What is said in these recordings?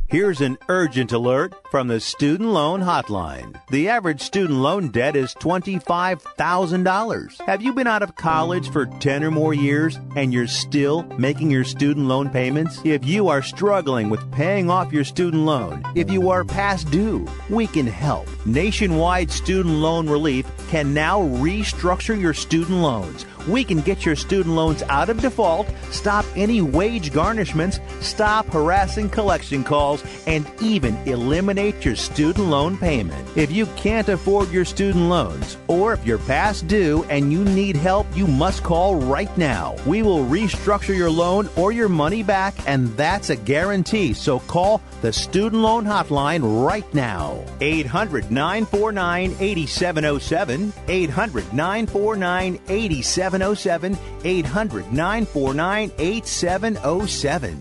Here's an urgent alert from the Student Loan Hotline. The average student loan debt is $25,000. Have you been out of college for 10 or more years and you're still making your student loan payments? If you are struggling with paying off your student loan, if you are past due, we can help. Nationwide Student Loan Relief can now restructure your student loans. We can get your student loans out of default, stop any wage garnishments, stop harassing collection calls, and even eliminate your student loan payment. If you can't afford your student loans, or if you're past due and you need help, you must call right now. We will restructure your loan or your money back, and that's a guarantee. So call the Student Loan Hotline right now. 800-949-8707. 800-949-8707. 800-949-8707.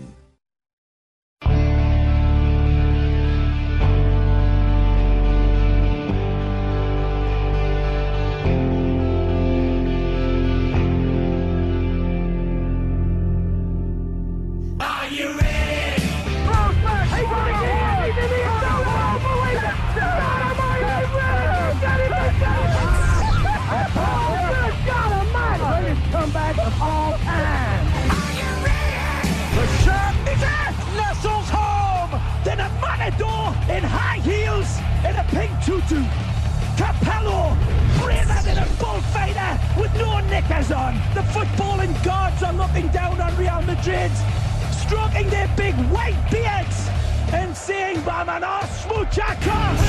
In high heels, in a pink tutu. Capello, braver than a bullfighter with no knickers on. The footballing gods are looking down on Real Madrid, stroking their big white beards and saying, "Vámonos, muchachos!"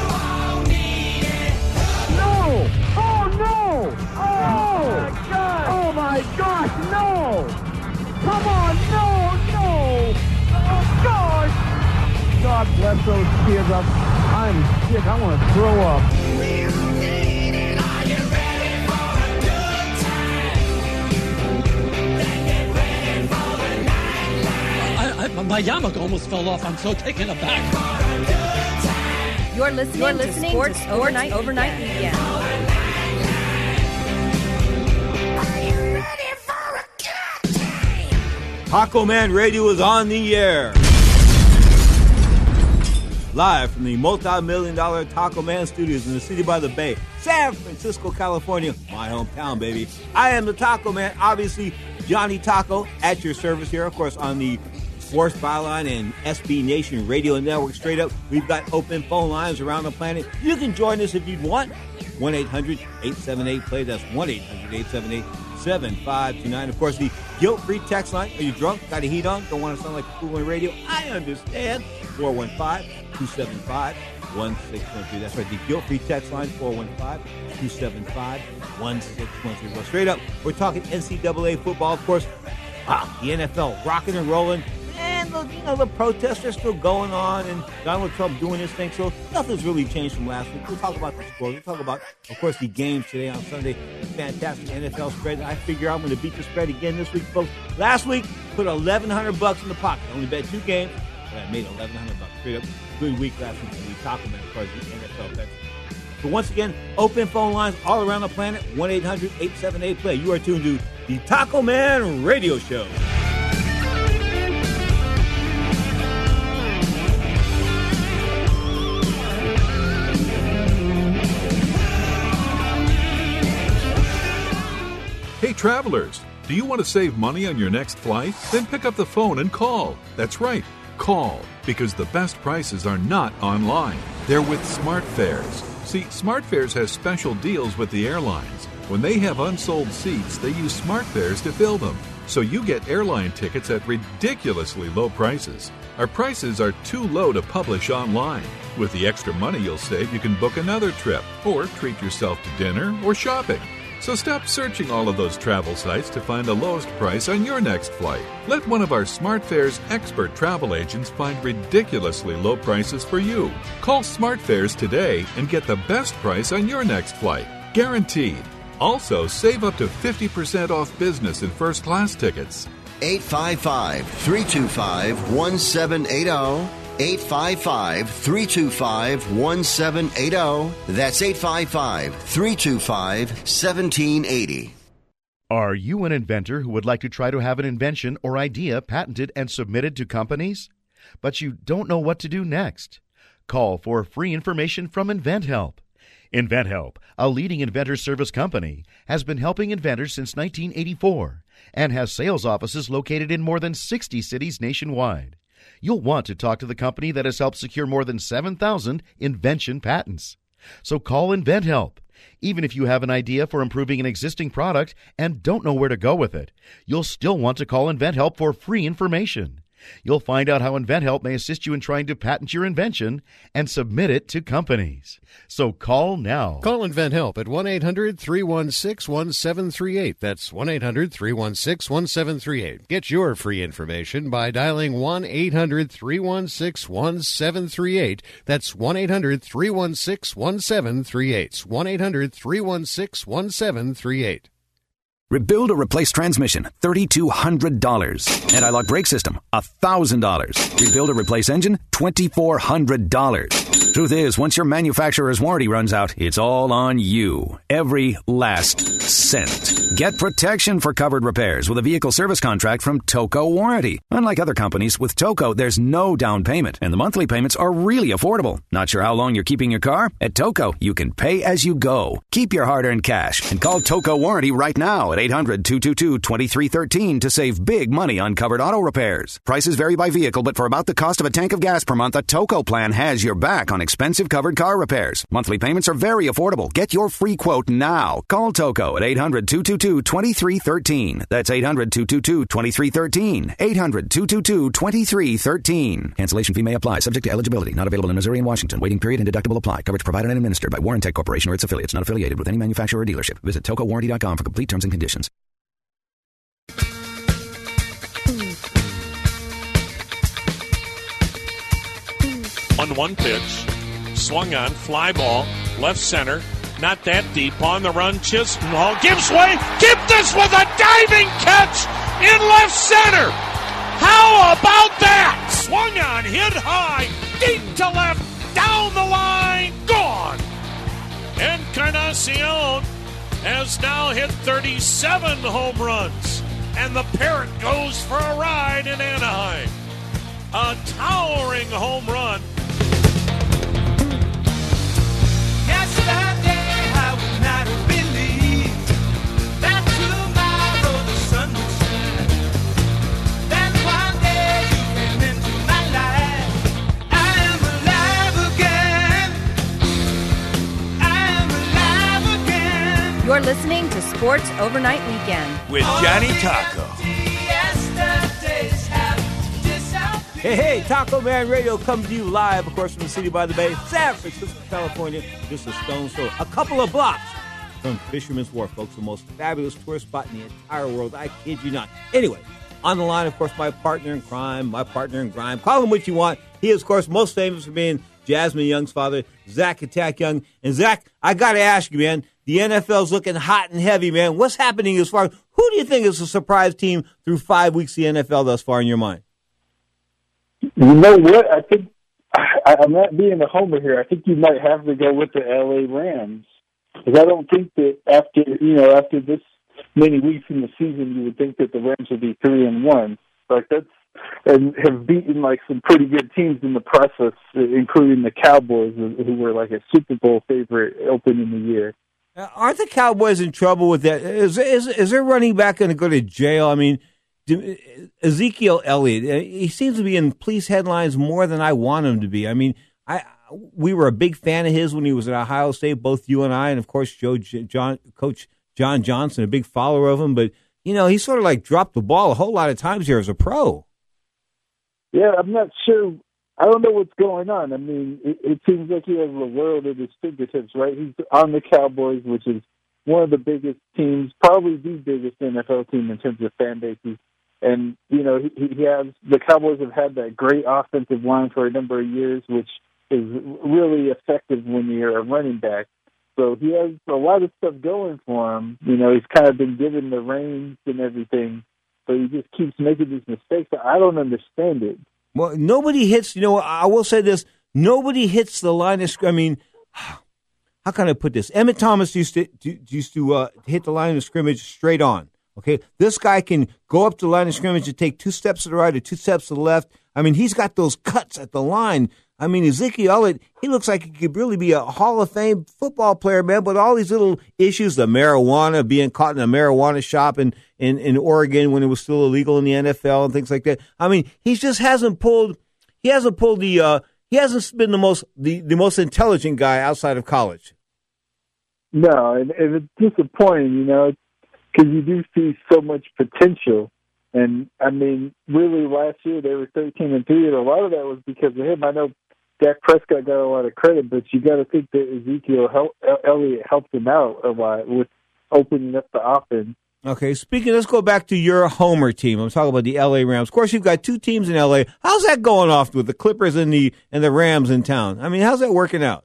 No! Oh no! Oh my God! Oh my gosh! No! Come on! No! No! Oh gosh! God bless those kids. I'm sick. I want to throw up. My yarmulke almost fell off. I'm so taken aback. You're listening to Sports Overnight Weekend. Taco Man Radio is on the air. Live from the multi-million-dollar Taco Man Studios in the city by the bay, San Francisco, California, my hometown, baby. I am the Taco Man, obviously Johnny Taco, at your service here, of course, on the Sports Byline and SB Nation Radio Network. Straight up, we've got open phone lines around the planet. You can join us if you'd want. 1-800-878-PLAY. That's 1-800-878-7529. Of course, the guilt-free text line. Are you drunk? Got a heat on? Don't want to sound like a fool on radio? I understand. 415-275-1613. That's right, the guilt-free text line, 415-275-1613. Well, straight up, we're talking NCAA football, of course. Wow, the NFL rocking and rolling. And, the protests are still going on, and Donald Trump doing his thing, so nothing's really changed from last week. We'll talk about the score. We'll talk about, of course, the games today on Sunday. Fantastic NFL spread. I figure I'm going to beat the spread again this week, folks. Last week, put $1,100 in the pocket. I only bet 2 games, but I made $1,100 straight up. Good week last week for the Taco Man as far as the NFL bets. So once again, open phone lines all around the planet, 1-800-878-PLAY. You are tuned to the Taco Man Radio Show. Hey, travelers, do you want to save money on your next flight? Then pick up the phone and call. That's right, call, because the best prices are not online. They're with SmartFares. See, SmartFares has special deals with the airlines. When they have unsold seats, they use SmartFares to fill them. So you get airline tickets at ridiculously low prices. Our prices are too low to publish online. With the extra money you'll save, you can book another trip or treat yourself to dinner or shopping. So stop searching all of those travel sites to find the lowest price on your next flight. Let one of our SmartFares expert travel agents find ridiculously low prices for you. Call SmartFares today and get the best price on your next flight. Guaranteed. Also, save up to 50% off business and first class tickets. 855-325-1780. 855-325-1780. That's 855-325-1780. Are you an inventor who would like to try to have an invention or idea patented and submitted to companies? but you don't know what to do next. Call for free information from InventHelp. InventHelp, a leading inventor service company, has been helping inventors since 1984 and has sales offices located in more than 60 cities nationwide. You'll want to talk to the company that has helped secure more than 7,000 invention patents. So call InventHelp. Even if you have an idea for improving an existing product and don't know where to go with it, you'll still want to call InventHelp for free information. You'll find out how InventHelp may assist you in trying to patent your invention and submit it to companies. So call now. Call InventHelp at 1-800-316-1738. That's 1-800-316-1738. Get your free information by dialing 1-800-316-1738. That's 1-800-316-1738. 1-800-316-1738. Rebuild or replace transmission, $3,200. Anti-lock brake system, $1,000. Rebuild or replace engine, $2,400. Truth is, once your manufacturer's warranty runs out, it's all on you. Every last cent. Get protection for covered repairs with a vehicle service contract from Toco Warranty. Unlike other companies, with Toco, there's no down payment, and the monthly payments are really affordable. Not sure how long you're keeping your car? At Toco, you can pay as you go. Keep your hard-earned cash and call Toco Warranty right now at 800-222-2313 to save big money on covered auto repairs. Prices vary by vehicle, but for about the cost of a tank of gas per month, a Toco plan has your back on expensive covered car repairs. Monthly payments are very affordable. Get your free quote now. Call Toco at 800-222-2313. That's 800-222-2313. 800-222-2313. Cancellation fee may apply. Subject to eligibility. Not available in Missouri and Washington. Waiting period and deductible apply. Coverage provided and administered by Warrantech Corporation or its affiliates. Not affiliated with any manufacturer or dealership. Visit TocoWarranty.com for complete terms and conditions. On one pitch, swung on, fly ball, left center, not that deep, on the run, Chisenhall gives way, Giptus with a diving catch in left center. How about that? Swung on, hit high, deep to left, down the line, gone. Encarnacion has now hit 37 home runs, and the Parrot goes for a ride in Anaheim. A towering home run. Yesterday I would not have believed that tomorrow the sun would shine. That one day you came into my life. I am alive again. I am alive again. You're listening to Sports Overnight Weekend with Johnny Taco. Hey, Taco Man Radio comes to you live, of course, from the city by the bay, San Francisco, California, just a stone's throw, a couple of blocks from Fisherman's Wharf, folks, the most fabulous tourist spot in the entire world. I kid you not. Anyway, on the line, of course, my partner in crime, my partner in grime. Call him what you want. He is, of course, most famous for being Jasmine Young's father, Zach Attack Young. And, Zach, I got to ask you, man, the NFL's looking hot and heavy, man. What's happening as far as who do you think is a surprise team through 5 weeks of the NFL thus far in your mind? You know what? I think I'm not being a homer here. I think you might have to go with the LA Rams, because I don't think that after this many weeks in the season, you would think that the Rams would be 3-1. Like and have beaten like some pretty good teams in the process, including the Cowboys, who were like a Super Bowl favorite opening the year. Aren't the Cowboys in trouble with that? Is their running back going to go to jail? I mean, Ezekiel Elliott, he seems to be in police headlines more than I want him to be. I mean, we were a big fan of his when he was at Ohio State, both you and I, and of course Coach John Johnson, a big follower of him. But you know, he sort of like dropped the ball a whole lot of times here as a pro. Yeah, I'm not sure. I don't know what's going on. I mean, it seems like he has the world at his fingertips, right? He's on the Cowboys, which is one of the biggest teams, probably the biggest NFL team in terms of fan bases. And, you know, he has the Cowboys have had that great offensive line for a number of years, which is really effective when you're a running back. So he has a lot of stuff going for him. You know, he's kind of been given the reins and everything, but he just keeps making these mistakes. I don't understand it. Well, nobody hits, you know, I will say this, nobody hits the line of scrimmage. I mean, how can I put this? Emmett Thomas used to hit the line of scrimmage straight on. Okay, this guy can go up to the line of scrimmage and take 2 steps to the right or 2 steps to the left. I mean, he's got those cuts at the line. I mean, Ezekiel Elliott, he looks like he could really be a Hall of Fame football player, man, but all these little issues, the marijuana, being caught in a marijuana shop in Oregon when it was still illegal in the NFL and things like that. I mean, he just hasn't been the most intelligent guy outside of college. No, and it's disappointing, because you do see so much potential. And, I mean, really last year they were 13-3, and a lot of that was because of him. I know Dak Prescott got a lot of credit, but you got to think that Ezekiel Elliott helped him out a lot with opening up the offense. Okay, let's go back to your homer team. I'm talking about the L.A. Rams. Of course, you've got two teams in L.A. How's that going off with the Clippers and the Rams in town? I mean, how's that working out?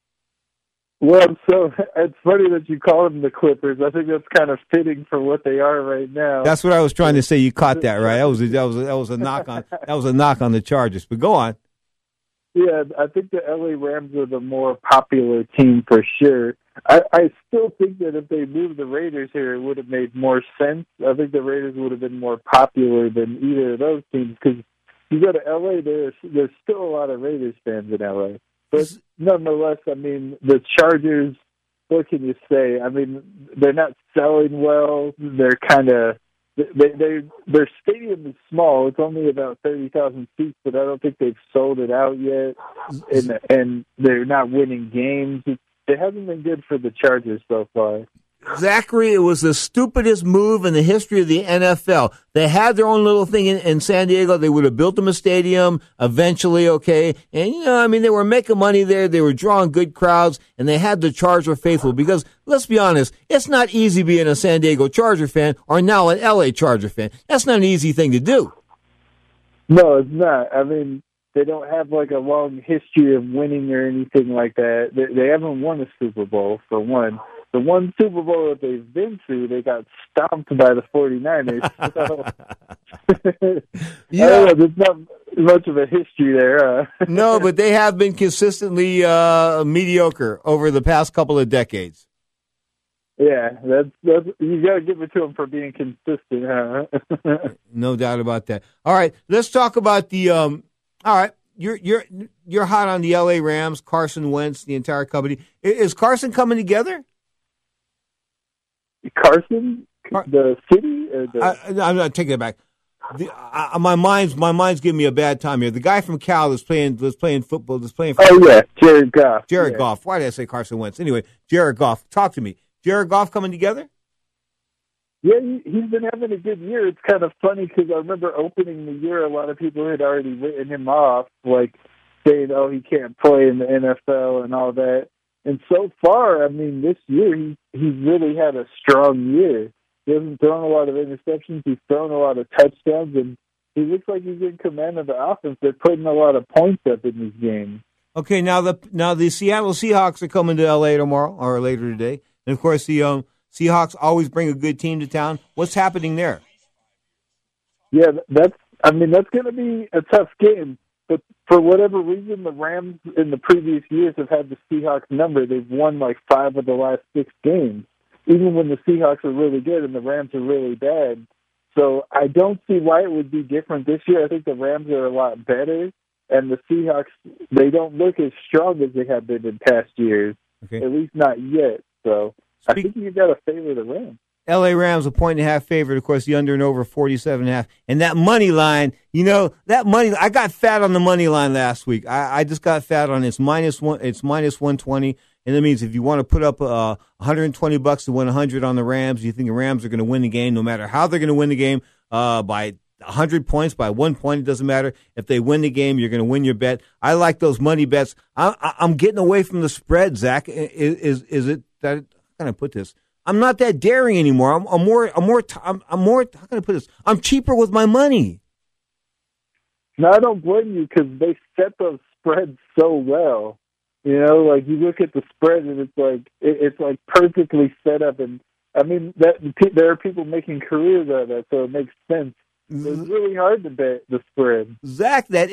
Well, so it's funny that you call them the Clippers. I think that's kind of fitting for what they are right now. That's what I was trying to say. You caught that, right? That was a knock on the Chargers. But go on. Yeah, I think the LA Rams are the more popular team for sure. I still think that if they moved the Raiders here, it would have made more sense. I think the Raiders would have been more popular than either of those teams because you go to LA, there's still a lot of Raiders fans in LA. But nonetheless, I mean, the Chargers, what can you say? I mean, they're not selling well. They're kind of their stadium is small. It's only about 30,000 seats, but I don't think they've sold it out yet. And they're not winning games. It hasn't been good for the Chargers so far. Zachary, it was the stupidest move in the history of the NFL. They had their own little thing in San Diego. They would have built them a stadium eventually, okay? And, they were making money there. They were drawing good crowds, and they had the Charger faithful because, let's be honest, it's not easy being a San Diego Charger fan or now an L.A. Charger fan. That's not an easy thing to do. No, it's not. I mean, they don't have, like, a long history of winning or anything like that. They haven't won a Super Bowl, for one. The one Super Bowl that they've been to, they got stomped by the 49ers. So, yeah. There's not much of a history there. No, but they have been consistently mediocre over the past couple of decades. Yeah, that's you got to give it to them for being consistent, huh? No doubt about that. All right, let's talk about the. All right, you're hot on the L.A. Rams, Carson Wentz, the entire company. Is Carson coming together? Carson, the city, or I'm not taking it back. My mind's giving me a bad time here. The guy from Cal was playing football. Oh yeah, Jared Goff. Jared Goff. Why did I say Carson Wentz? Anyway, Jared Goff. Talk to me. Jared Goff coming together? Yeah, he's been having a good year. It's kind of funny because I remember opening the year, a lot of people had already written him off, like saying, "Oh, he can't play in the NFL" and all that. And so far, I mean, this year, he's really had a strong year. He hasn't thrown a lot of interceptions. He's thrown a lot of touchdowns, and he looks like he's in command of the offense. They're putting a lot of points up in these games. Okay, now the Seattle Seahawks are coming to L.A. tomorrow or later today. And, of course, the Seahawks always bring a good team to town. What's happening there? Yeah, that's going to be a tough game. But for whatever reason, the Rams in the previous years have had the Seahawks number. They've won like 5 of the last 6 games, even when the Seahawks are really good and the Rams are really bad. So I don't see why it would be different this year. I think the Rams are a lot better, and the Seahawks, they don't look as strong as they have been in past years, at least not yet. So I think you've got to favor the Rams. L.A. Rams, 1.5 favorite. Of course, the under and over 47.5. And that money line, I got fat on the money line last week. I just got fat on it. It's minus 120. And that means if you want to put up $120 to win 100 on the Rams, you think the Rams are going to win the game, no matter how they're going to win the game, by 100 points, by 1 point, it doesn't matter. If they win the game, you're going to win your bet. I like those money bets. I'm getting away from the spread, Zach. Is it that? How can I put this? I'm not that daring anymore. I'm more. How can I put this? I'm cheaper with my money. No, I don't blame you because they set those spreads so well. Like you look at the spread and it's like perfectly set up. And I mean there are people making careers out of that, so it makes sense. It's really hard to bet the spread. Zach, those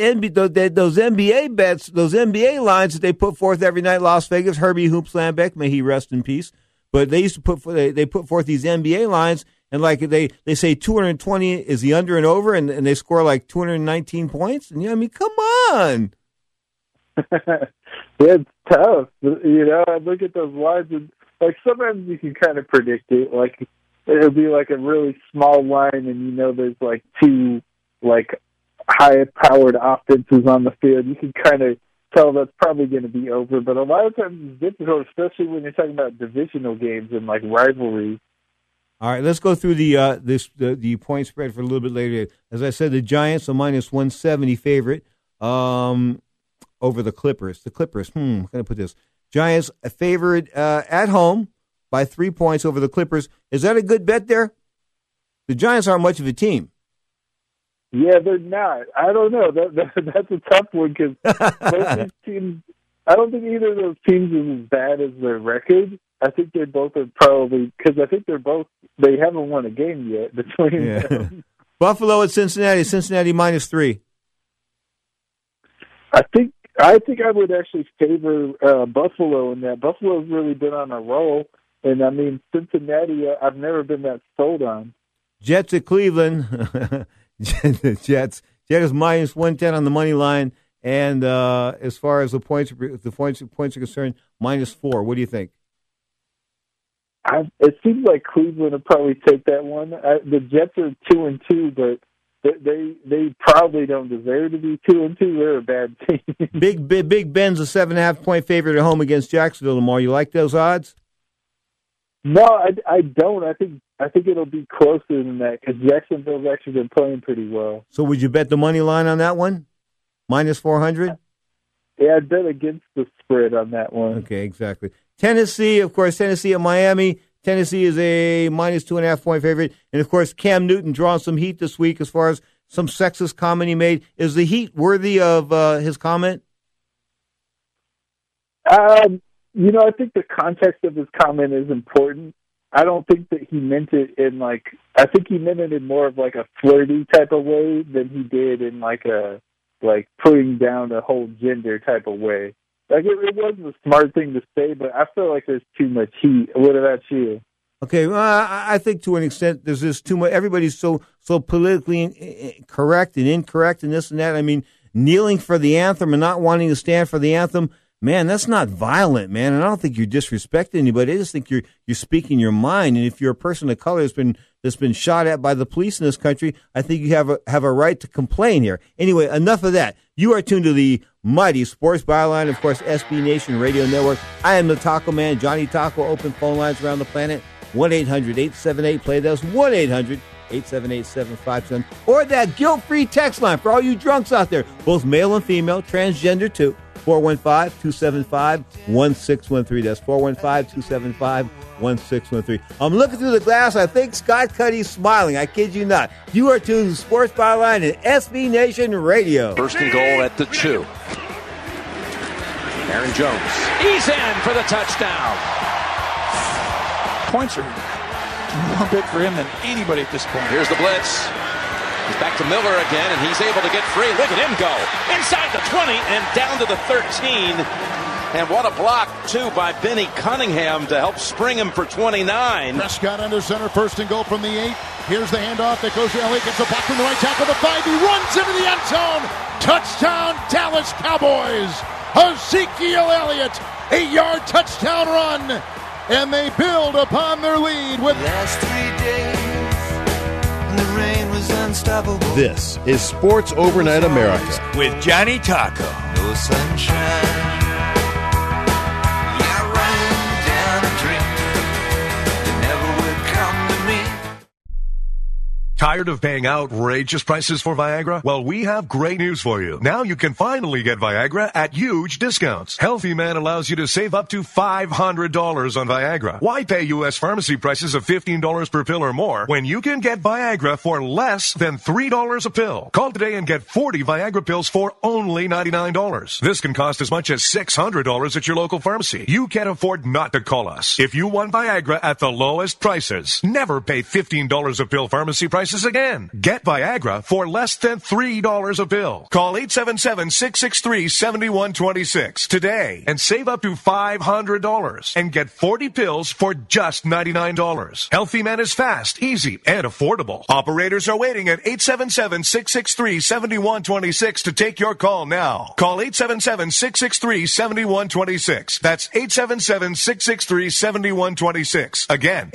NBA bets, those NBA lines that they put forth every night, Las Vegas, Herbie Hoops Lambeck, may he rest in peace. But they used to put forth these NBA lines, and like they say 220 is the under and over, and they score like 219 points. And I mean, come on. It's tough. I look at those lines, and like sometimes you can kind of predict it. Like it'll be like a really small line, and there's like two like high-powered offenses on the field. You can kind of tell that's probably going to be over. But a lot of times it's difficult, especially when you're talking about divisional games and like rivalries. All right, let's go through the point spread for a little bit later. As I said, the Giants a minus 170 favorite over the Clippers. The Clippers. I'm going to put this. Giants a favorite at home by 3 points over the Clippers. Is that a good bet there? The Giants aren't much of a team. Yeah, they're not. I don't know. That's a tough one because both these teams. I don't think either of those teams is as bad as their record. I think they both are probably because I think they haven't won a game yet between them. Buffalo at Cincinnati. Cincinnati minus 3. I think I would actually favor Buffalo in that. Buffalo's really been on a roll, and I mean Cincinnati. I've never been that sold on. Jets at Cleveland. Jets is minus 110 on the money line, and as far as the points are concerned, minus 4. What do you think? It seems like Cleveland will probably take that one. The Jets are 2-2, but they probably don't deserve to be 2-2. They're a bad team. Big Ben's a 7.5-point favorite at home against Jacksonville tomorrow. You like those odds? No, I don't. I think it'll be closer than that because Jacksonville's actually been playing pretty well. So would you bet the money line on that one? Minus 400? Yeah, I'd bet against the spread on that one. Okay, exactly. Tennessee, of course, Tennessee at Miami. Tennessee is a minus 2.5-point favorite. And, of course, Cam Newton drawing some heat this week as far as some sexist comment he made. Is the heat worthy of his comment? I think the context of his comment is important. I don't think that he meant it in I think he meant it in more of like a flirty type of way than he did in like a putting down the whole gender type of way. Like it wasn't a smart thing to say, but I feel like there's too much heat. What about you? Okay, well, I think to an extent there's just too much. Everybody's so politically correct and incorrect and this and that. I mean, kneeling for the anthem and not wanting to stand for the anthem. Man, that's not violent, man, and I don't think you're disrespecting anybody. I just think you're speaking your mind. And if you're a person of color that's been shot at by the police in this country, I think you have a right to complain here. Anyway, enough of that. You are tuned to the mighty Sports Byline, of course, SB Nation Radio Network. I am the Taco Man, Johnny Taco. Open phone lines around the planet. 1-800-878-PLAY. That's 1-800-878-7510. Or that guilt-free text line for all you drunks out there, both male and female, transgender too. 415-275-1613. That's 415-275-1613. I'm looking through the glass. I think Scott Cuddy's smiling. I kid you not. You are tuned to Sports Byline and SB Nation Radio. First and goal at the 2. Aaron Jones. He's in for the touchdown. Points are more big for him than anybody at this point. Here's the blitz. He's back to Miller again, and he's able to get free. Look at him go. Inside the 20 and down to the 13. And what a block, too, by Benny Cunningham to help spring him for 29. Prescott under center, first and goal from the 8. Here's the handoff that goes to Elliott. Gets a block from the right tackle, the 5. He runs into the end zone. Touchdown, Dallas Cowboys. Ezekiel Elliott, 8-yard touchdown run. And they build upon their lead with last 3 days. The rain was unstoppable. This is Sports Overnight America with Johnny Taco. No sunshine. Yeah, running down a dream that never would come to me. Tired of paying outrageous prices for Viagra? Well, we have great news for you. Now you can finally get Viagra at huge discounts. Healthy Man allows you to save up to $500 on Viagra. Why pay U.S. pharmacy prices of $15 per pill or more when you can get Viagra for less than $3 a pill? Call today and get 40 Viagra pills for only $99. This can cost as much as $600 at your local pharmacy. You can't afford not to call us. If you want Viagra at the lowest prices, never pay $15 a pill pharmacy prices prices again. Get Viagra for less than $3 a pill. Call 877-663-7126 today and save up to $500 and get 40 pills for just $99. Healthy Man is fast, easy, and affordable. Operators are waiting at 877-663-7126 to take your call now. Call 877-663-7126. That's 877-663-7126. Again,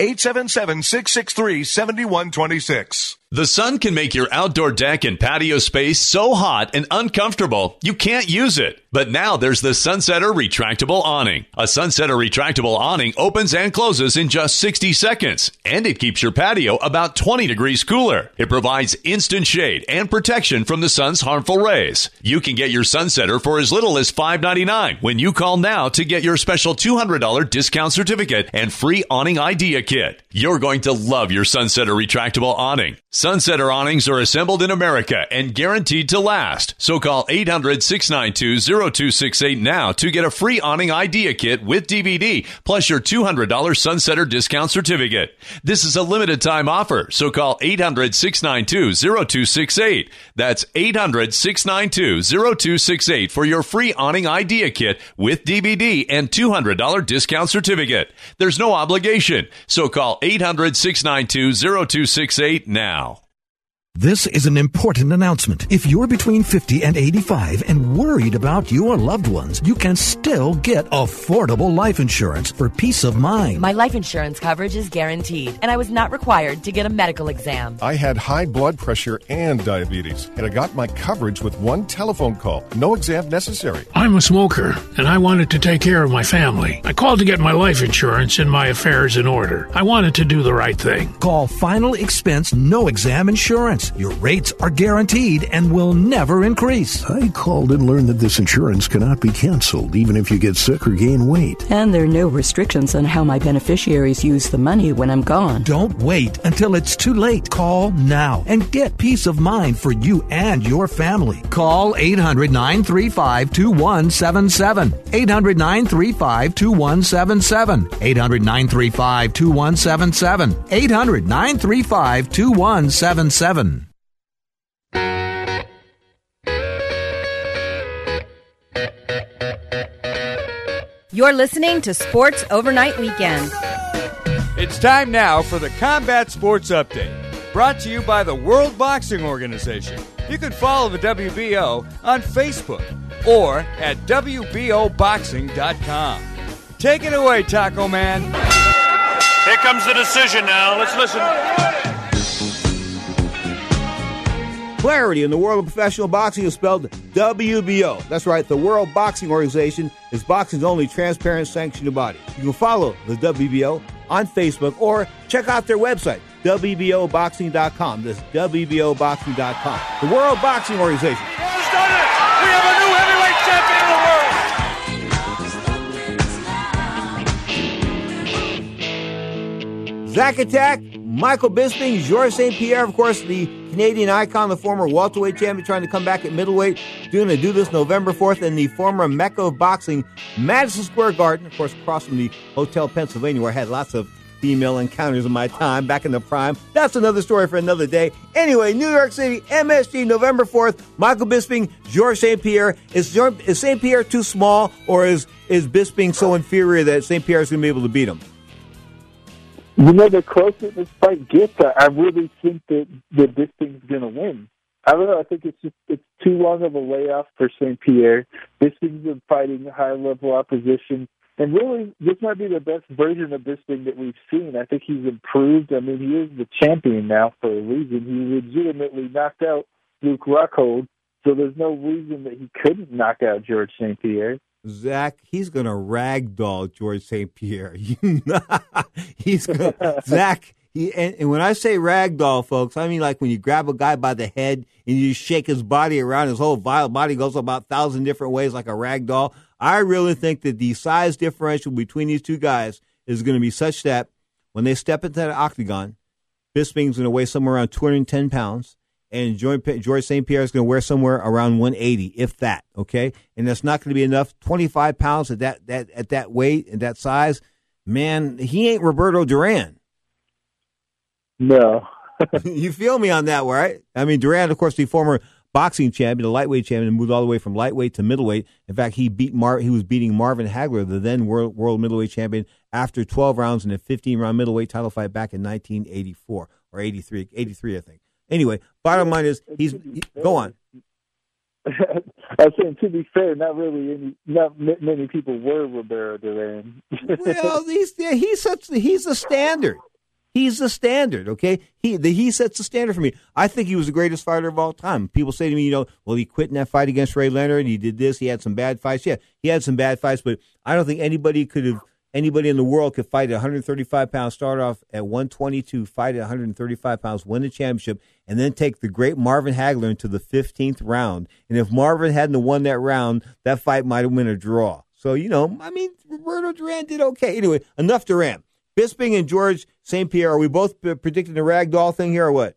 877-663-7126. The sun can make your outdoor deck and patio space so hot and uncomfortable you can't use it. But now there's the Sunsetter Retractable Awning. A Sunsetter Retractable Awning opens and closes in just 60 seconds, and it keeps your patio about 20 degrees cooler. It provides instant shade and protection from the sun's harmful rays. You can get your Sunsetter for as little as $5.99 when you call now to get your special $200 discount certificate and free awning idea kit. You're going to love your Sunsetter Retractable Awning. Sunsetter awnings are assembled in America and guaranteed to last. So call 800-692-0268 now to get a free awning idea kit with DVD plus your $200 Sunsetter discount certificate. This is a limited time offer, so call 800-692-0268. That's 800-692-0268 for your free awning idea kit with DVD and $200 discount certificate. There's no obligation, so call 800-692-0268 now. This is an important announcement. If you're between 50 and 85 and worried about your loved ones, you can still get affordable life insurance for peace of mind. My life insurance coverage is guaranteed, and I was not required to get a medical exam. I had high blood pressure and diabetes, and I got my coverage with one telephone call. No exam necessary. I'm a smoker, and I wanted to take care of my family. I called to get my life insurance and my affairs in order. I wanted to do the right thing. Call Final Expense No Exam Insurance. Your rates are guaranteed and will never increase. I called and learned that this insurance cannot be canceled, even if you get sick or gain weight. And there are no restrictions on how my beneficiaries use the money when I'm gone. Don't wait until it's too late. Call now and get peace of mind for you and your family. Call 800-935-2177. 800-935-2177. 800-935-2177. 800-935-2177. You're listening to Sports Overnight Weekend. It's time now for the Combat Sports Update, brought to you by the World Boxing Organization. You can follow the WBO on Facebook or at WBOboxing.com. Take it away, Taco Man. Here comes the decision now. Let's listen. Clarity in the world of professional boxing is spelled WBO. That's right, the World Boxing Organization is boxing's only transparent sanctioned body. You can follow the WBO on Facebook or check out their website, WBOboxing.com. That's WBOboxing.com. The World Boxing Organization. Who's done it? We have a new heavyweight champion in the world. Zach Attack, Michael Bisping, Georges St. Pierre, of course, the Canadian icon, the former welterweight champion, trying to come back at middleweight, going to do this November 4th in the former Mecca of boxing, Madison Square Garden, of course, across from the Hotel Pennsylvania, where I had lots of female encounters in my time back in the prime. That's another story for another day. Anyway, New York City, MSG, November 4th, Michael Bisping, Georges St. Pierre. Is St. Pierre too small, or is Bisping so inferior that St. Pierre is going to be able to beat him? You know, the closer this fight gets, I really think that Bisping's going to win. I don't know. I think it's too long of a layoff for St. Pierre. Bisping's been fighting high-level opposition. And really, this might be the best version of Bisping that we've seen. I think he's improved. I mean, he is the champion now for a reason. He legitimately knocked out Luke Rockhold, so there's no reason that he couldn't knock out Georges St. Pierre. Zach, he's going to ragdoll Georges St. Pierre. He's going Zach, and when I say ragdoll, folks, I mean like when you grab a guy by the head and you shake his body around, his whole body goes about 1,000 different ways like a ragdoll. I really think that the size differential between these two guys is going to be such that when they step into the octagon, Bisping's going to weigh somewhere around 210 pounds. And Georges St. Pierre is going to wear somewhere around 180, if that, okay? And that's not going to be enough. 25 pounds at that weight and that size, man, he ain't Roberto Duran. No, You feel me on that, right? I mean, Duran, of course, the former boxing champion, the lightweight champion, moved all the way from lightweight to middleweight. In fact, he was beating Marvin Hagler, the then world middleweight champion, after 12 rounds in a 15-round middleweight title fight back in 1984 or 83, I think. Anyway, bottom line is go on. I was saying, to be fair, not many people were Roberto Duran. Well, he's the standard. He's the standard, okay? He sets the standard for me. I think he was the greatest fighter of all time. People say to me, well, he quit in that fight against Ray Leonard. He did this. He had some bad fights. Yeah, he had some bad fights, but I don't think anybody in the world could fight at 135 pounds, start off at 122, fight at 135 pounds, win the championship, and then take the great Marvin Hagler into the 15th round. And if Marvin hadn't won that round, that fight might have been a draw. So, Roberto Duran did okay. Anyway, enough Duran. Bisping and George St. Pierre, are we both predicting the ragdoll thing here or what?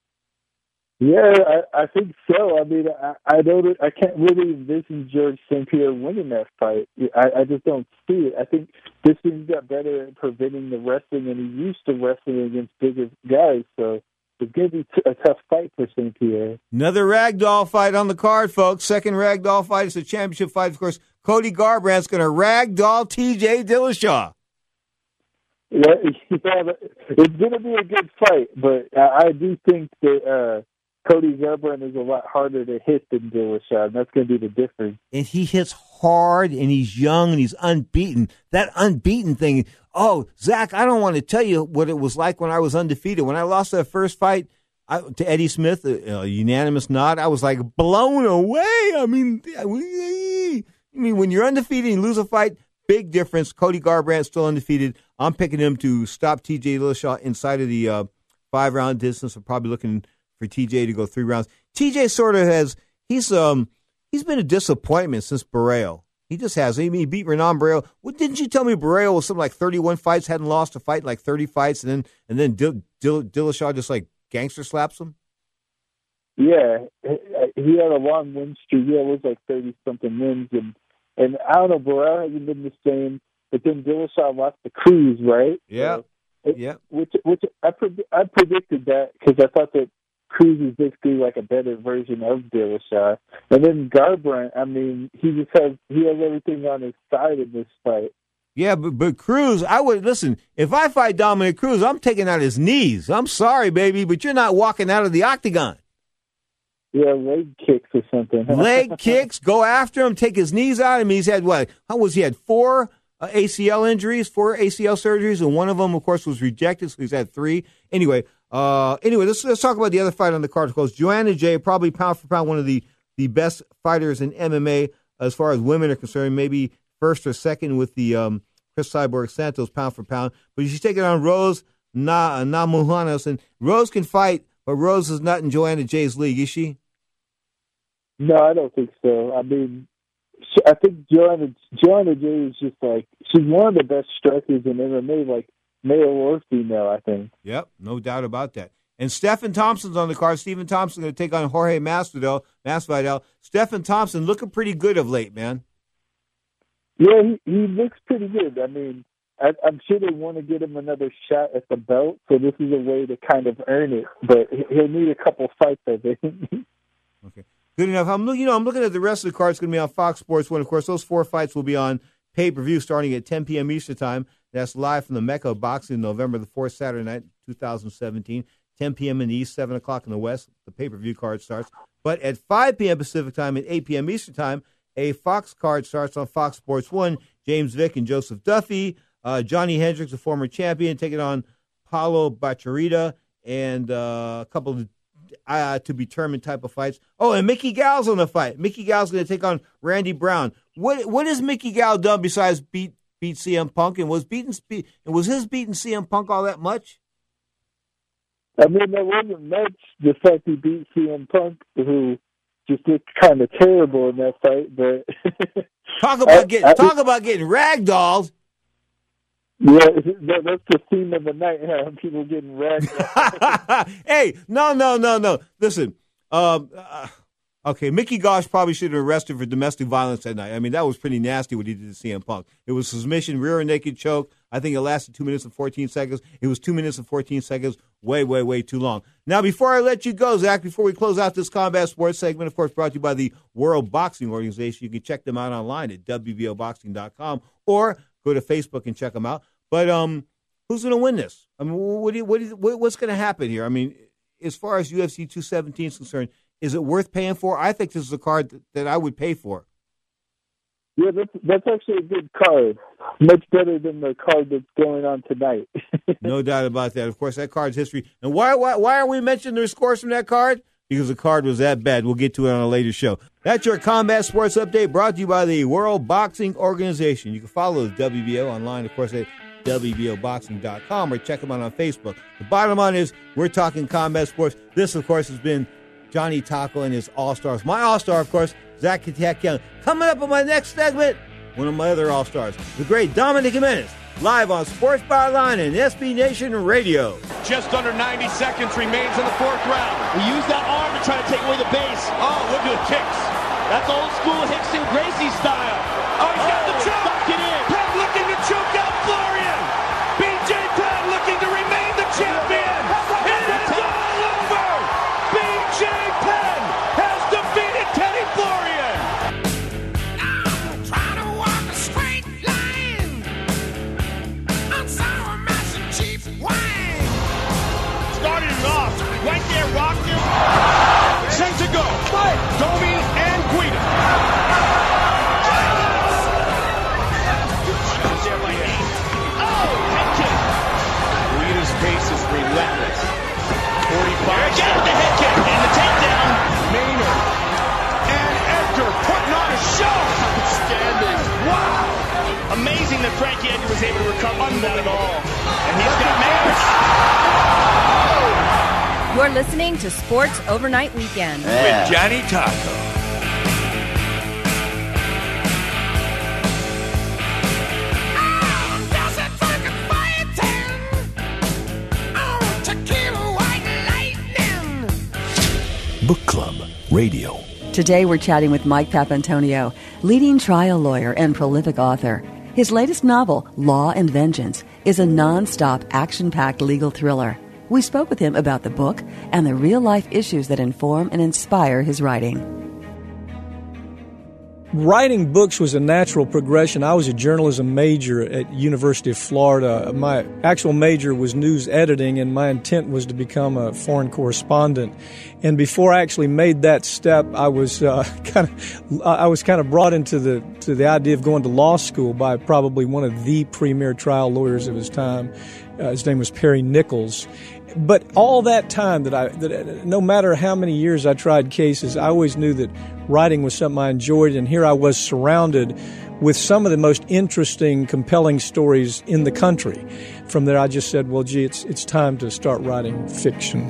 Yeah, I think so. I mean, I can't really envision George St. Pierre winning that fight. I just don't see it. I think Bisping got better at preventing the wrestling, and he used to wrestling against bigger guys, so it's going to be a tough fight for St. Pierre. Another ragdoll fight on the card, folks. Second ragdoll fight is a championship fight. Of course, Cody Garbrandt's going to ragdoll T.J. Dillashaw. Yeah, it's going to be a good fight, but I do think that Cody Garbrandt is a lot harder to hit than Dillashaw, and that's going to be the difference. And he hits hard, and he's young, and he's unbeaten. That unbeaten thing, Zach, I don't want to tell you what it was like when I was undefeated. When I lost that first fight to Eddie Smith, a unanimous nod, I was like blown away. I mean, when you're undefeated and you lose a fight, big difference. Cody Garbrandt still undefeated. I'm picking him to stop T.J. Dillashaw inside of the 5-round distance. I'm probably looking for T.J. to go 3 rounds. T.J. sort of he's been a disappointment since Barreo. He just has. He beat Renan Barreo. Didn't you tell me Barreo was something like 31 fights, hadn't lost a fight in like 30 fights, and then Dillashaw just like gangster slaps him? Yeah, he had a long win streak. Yeah, it was like 30-something wins, and I don't know, Barreo hasn't been the same. But then Dillashaw lost to Cruz, right? Yeah, Which I predicted that because I thought that Cruz is basically like a better version of Dillashaw. And then Garbrandt, I mean, he has everything on his side in this fight. Yeah, but Cruz, listen, if I fight Dominic Cruz, I'm taking out his knees. I'm sorry, baby, but you're not walking out of the octagon. Yeah, leg kicks or something. Leg kicks, go after him, take his knees out. I mean, he's had what? He had 4 ACL injuries, 4 ACL surgeries, and one of them, of course, was rejected, so he's had 3. Anyway, let's talk about the other fight on the card. Of course, Joanna Jay, probably pound for pound, one of the best fighters in MMA as far as women are concerned, maybe first or second with the Chris Cyborg Santos pound for pound. But she's taking on Rose Namajunas, and Rose can fight, but Rose is not in Joanna Jay's league, is she? No, I don't think so. I mean, I think Joanna Jay is just like, she's one of the best strikers in MMA, like male or female, I think. Yep, no doubt about that. And Stephen Thompson's on the card. Stephen Thompson going to take on Jorge Masvidal. Stephen Thompson looking pretty good of late, man. Yeah, he looks pretty good. I mean, I'm sure they want to get him another shot at the belt, so this is a way to kind of earn it. But he'll need a couple fights, I think. Okay. Good enough. I'm looking at the rest of the card. It's going to be on Fox Sports 1. Of course, those 4 fights will be on pay-per-view starting at 10 p.m. Eastern Time. That's live from the Mecca of Boxing, November the 4th, Saturday night, 2017. 10 p.m. in the East, 7 o'clock in the West. The pay-per-view card starts. But at 5 p.m. Pacific Time and 8 p.m. Eastern Time, a Fox card starts on Fox Sports 1. James Vick and Joseph Duffy. Johnny Hendricks, a former champion, taking on Paulo Bacharita, and a couple of to be determined type of fights. Oh, and Mickey Gall's on the fight. Mickey Gall's going to take on Randy Brown. What has Mickey Gall done besides beat CM Punk? And was his beating CM Punk all that much? I mean, there wasn't much. The fact he beat CM Punk, who just looked kind of terrible in that fight. But talk about getting ragdolled. Yeah, that's the theme of the night, huh? People getting ragdolled. Hey, no. Listen, okay, Mickey Gosh probably should have been arrested for domestic violence that night. I mean, that was pretty nasty what he did to CM Punk. It was submission, rear naked choke. I think it lasted 2 minutes and 14 seconds. It was 2 minutes and 14 seconds. way, way, way too long. Now, before I let you go, Zach, before we close out this Combat Sports segment, of course, brought to you by the World Boxing Organization. You can check them out online at WBOboxing.com or go to Facebook and check them out. But who's going to win this? I mean, what's going to happen here? I mean, as far as UFC 217 is concerned, is it worth paying for? I think this is a card that I would pay for. Yeah, that's actually a good card. Much better than the card that's going on tonight. No doubt about that. Of course, that card's history. And why are we mentioning the scores from that card? Because the card was that bad. We'll get to it on a later show. That's your Combat Sports Update brought to you by the World Boxing Organization. You can follow the WBO online, of course, at WBOboxing.com or check them out on Facebook. The bottom line is we're talking combat sports. This, of course, has been Johnny Taco and his All-Stars. My All-Star, of course, Zach Katak. Coming up on my next segment, one of my other All-Stars, the great Dominic Jimenez, live on Sports Byline and SB Nation Radio. Just under 90 seconds remains in the fourth round. We use that arm to try to take away the base. Oh, look at the kicks. That's old school Hickson Gracie style. Oh, he's got the choke. Stuck it in. Penn looking to choke out Florian. BJ Penn looking to remain the champion. It is all over. BJ Penn has defeated Teddy Florian. I'm trying to walk a straight line on sour mash and cheap wine. Started it off. Right there, rocked him. Sent to go. Fight. Domi and Guida. Guida's pace is relentless. 45. Again, the head kick and the takedown. Maynard and Edgar putting on a show. Outstanding. Wow. Amazing that Frankie Edgar was able to recover from that at all. And he's got Maynard. You're listening to Sports Overnight Weekend with Johnny Taco. Book Club Radio. Today we're chatting with Mike Papantonio, leading trial lawyer and prolific author. His latest novel, Law and Vengeance, is a non-stop, action-packed legal thriller. We spoke with him about the book and the real-life issues that inform and inspire his writing. Writing books was a natural progression. I was a journalism major at University of Florida. My actual major was news editing, and my intent was to become a foreign correspondent. And before I actually made that step, I was kind of brought into the idea of going to law school by probably one of the premier trial lawyers of his time. His name was Perry Nichols. But all that time that no matter how many years I tried cases, I always knew that writing was something I enjoyed, and here I was surrounded with some of the most interesting, compelling stories in the country. From there, I just said, well, gee, it's time to start writing fiction.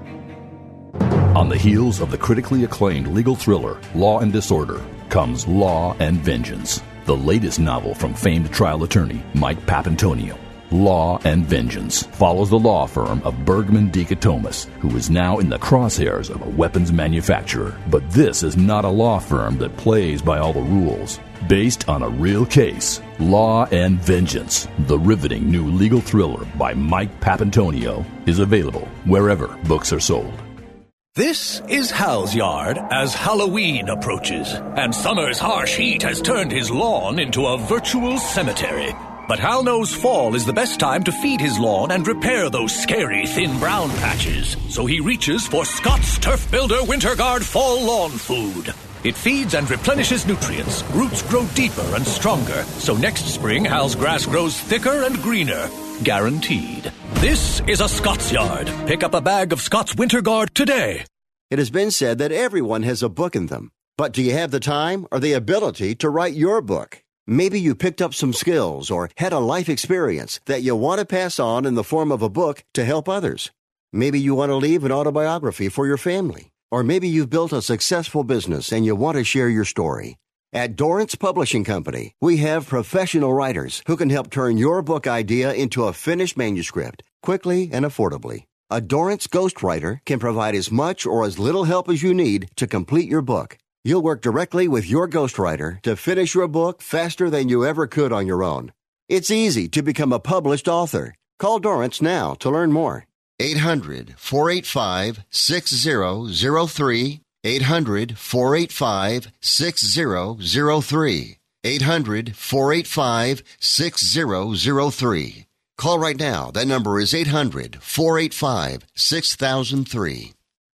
On the heels of the critically acclaimed legal thriller, Law and Disorder, comes Law and Vengeance, the latest novel from famed trial attorney Mike Papantonio. Law and Vengeance follows the law firm of Bergman Dichotomus, who is now in the crosshairs of a weapons manufacturer. But this is not a law firm that plays by all the rules. Based on a real case, Law and Vengeance, the riveting new legal thriller by Mike Papantonio, is available wherever books are sold. This is Hal's yard as Halloween approaches, and summer's harsh heat has turned his lawn into a virtual cemetery. But Hal knows fall is the best time to feed his lawn and repair those scary thin brown patches. So he reaches for Scott's Turf Builder Winter Guard Fall Lawn Food. It feeds and replenishes nutrients, roots grow deeper and stronger, so next spring Hal's grass grows thicker and greener. Guaranteed. This is a Scott's Yard. Pick up a bag of Scott's Winter Guard today. It has been said that everyone has a book in them. But do you have the time or the ability to write your book? Maybe you picked up some skills or had a life experience that you want to pass on in the form of a book to help others. Maybe you want to leave an autobiography for your family. Or maybe you've built a successful business and you want to share your story. At Dorrance Publishing Company, we have professional writers who can help turn your book idea into a finished manuscript quickly and affordably. A Dorrance ghostwriter can provide as much or as little help as you need to complete your book. You'll work directly with your ghostwriter to finish your book faster than you ever could on your own. It's easy to become a published author. Call Dorrance now to learn more. 800-485-6003. 800-485-6003. 800-485-6003. Call right now. That number is 800-485-6003.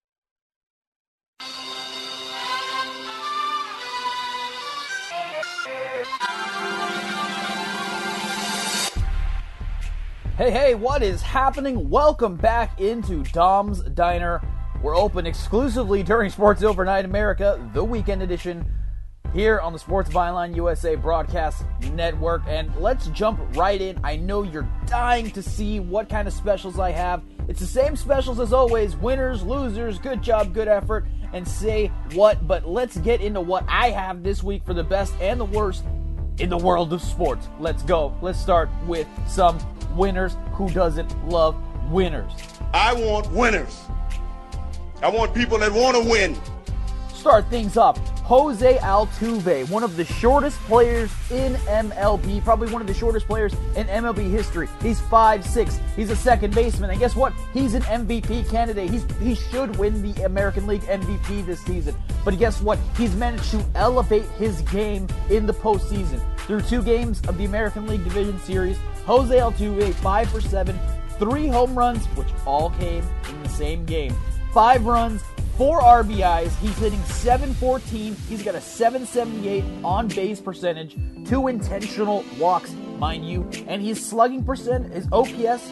Hey, what is happening? Welcome back into Dom's Diner. We're open exclusively during Sports Overnight America, the weekend edition, here on the Sports Byline USA Broadcast Network. And let's jump right in. I know you're dying to see what kind of specials I have. It's the same specials as always: winners, losers, good job, good effort, and say what. But let's get into what I have this week for the best and the worst in the world of sports. Let's go. Let's start with some winners. Who doesn't love winners? I want winners. I want people that want to win. Start things up. Jose Altuve, one of the shortest players in MLB, probably one of the shortest players in MLB history. He's 5'6". He's a second baseman. And guess what? He's an MVP candidate. He should win the American League MVP this season. But guess what? He's managed to elevate his game in the postseason. Through 2 games of the American League Division Series, Jose Altuve, 5 for 7, 3 home runs, which all came in the same game. 5 runs, 4 RBIs. He's hitting .714. He's got a .778 on base percentage, 2 intentional walks, mind you, and his slugging percent, his OPS,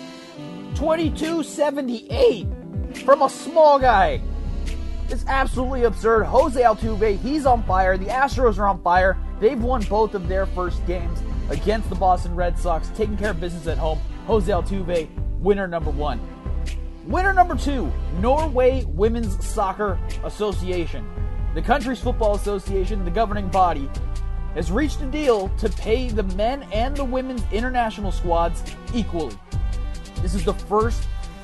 .2278 from a small guy. It's absolutely absurd. Jose Altuve, he's on fire. The Astros are on fire. They've won both of their first games against the Boston Red Sox, taking care of business at home. Jose Altuve, winner number 1. Winner number 2, Norway Women's Soccer Association. The country's football association, the governing body, has reached a deal to pay the men and the women's international squads equally. This is the first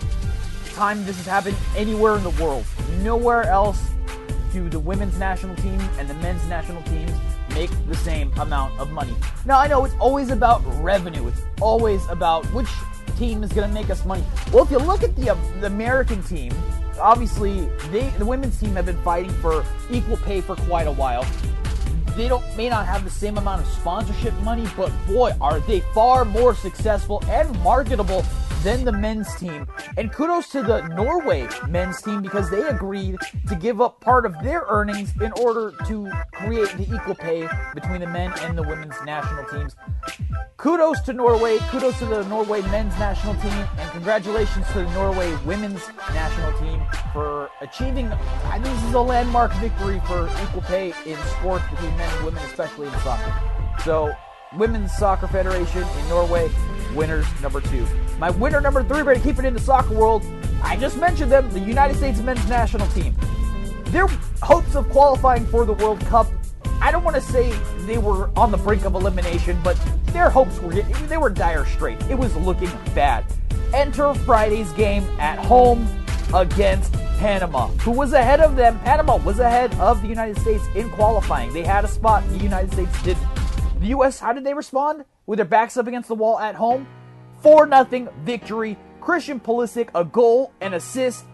time this has happened anywhere in the world. Nowhere else do the women's national team and the men's national teams make the same amount of money. Now, I know it's always about revenue. It's always about which team is going to make us money. Well, if you look at the American team, obviously the women's team have been fighting for equal pay for quite a while. They may not have the same amount of sponsorship money, but boy, are they far more successful and marketable than the men's team. And kudos to the Norway men's team, because they agreed to give up part of their earnings in order to create the equal pay between the men and the women's national teams. Kudos to Norway, kudos to the Norway men's national team, and congratulations to the Norway women's national team for achieving, I think this is a landmark victory for equal pay in sports between men and women, especially in soccer. So, Women's Soccer Federation in Norway, winners number 2. My winner number 3, we're going to keep it in the soccer world. I just mentioned them, the United States men's national team. Their hopes of qualifying for the World Cup, I don't want to say they were on the brink of elimination, but their hopes were dire straits. It was looking bad. Enter Friday's game at home against Panama, who was ahead of them. Panama was ahead of the United States in qualifying. They had a spot, the United States didn't. The U.S., how did they respond? With their backs up against the wall at home? 4-0 victory. Christian Pulisic, a goal, an assist,